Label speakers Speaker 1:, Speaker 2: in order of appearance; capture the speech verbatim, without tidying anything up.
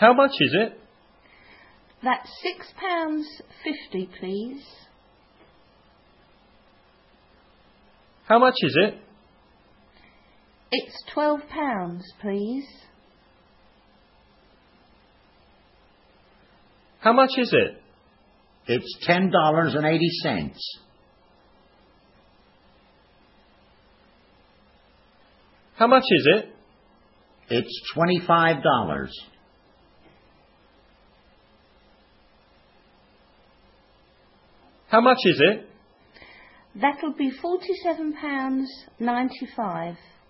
Speaker 1: How much is it?
Speaker 2: That's six pounds fifty, please.
Speaker 1: How much is it?
Speaker 2: It's twelve pounds, please.
Speaker 1: How much is it?
Speaker 3: It's ten dollars and eighty cents.
Speaker 1: How much is it?
Speaker 3: It's twenty-five dollars.
Speaker 1: How much is it?
Speaker 2: That'll be forty-seven pounds ninety-five.